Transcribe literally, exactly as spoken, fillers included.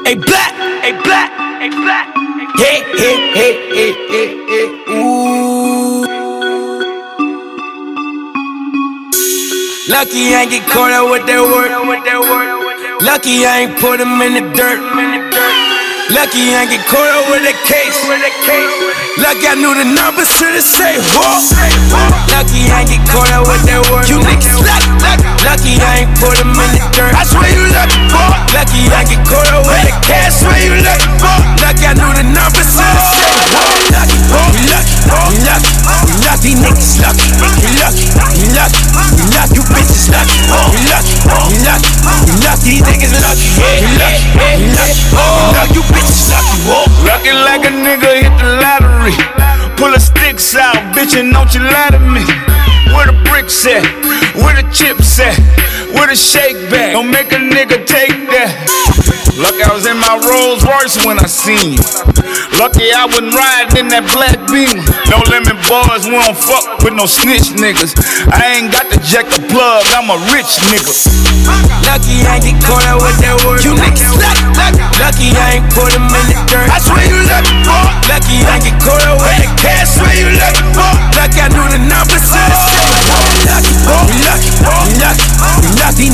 Hey black, hey black, hey black. Hey, hey, hey, hey, hey, hey. Ooh. Lucky I ain't get caught out with that work. Lucky I ain't put him in the dirt. Lucky I ain't get caught out with that case. Lucky I knew the numbers to the safe. Lucky I ain't get caught out with that work. You niggas lucky. Lucky I ain't put him in the dirt. I swear you lucky, boy. Lucky I ain't get caught out with that cash. Swear you lucky, boy. Lucky I knew the numbers to the safe. Lucky, lucky, lucky, lucky niggas lucky. Lucky, lucky, lucky, you bitches lucky. Lucky, lucky, lucky, these niggas lucky. Lucky, lucky, oh, you bitches lucky. Lucky like a nigga hit the lottery. Pull the sticks out, bitch, and don't you lie to me. Where the bricks at? Where the chips at? Where the shake back? Don't make a nigga take that. Lucky I was in my Rolls Royce when I seen you. Lucky I wasn't riding in that black Beamer. No lemon boys, we don't fuck with no snitch niggas. I ain't got to jack the plug, I'm a rich nigga. Lucky I ain't get caught out with that work. You niggas lucky. Lucky I ain't put him in the dirt. I swear you lucky, boy. Lucky I ain't get caught out with that cash. Swear you lucky, boy. Lucky I knew the numbers to the safe. Lucky, boy. Lucky, lucky, lucky,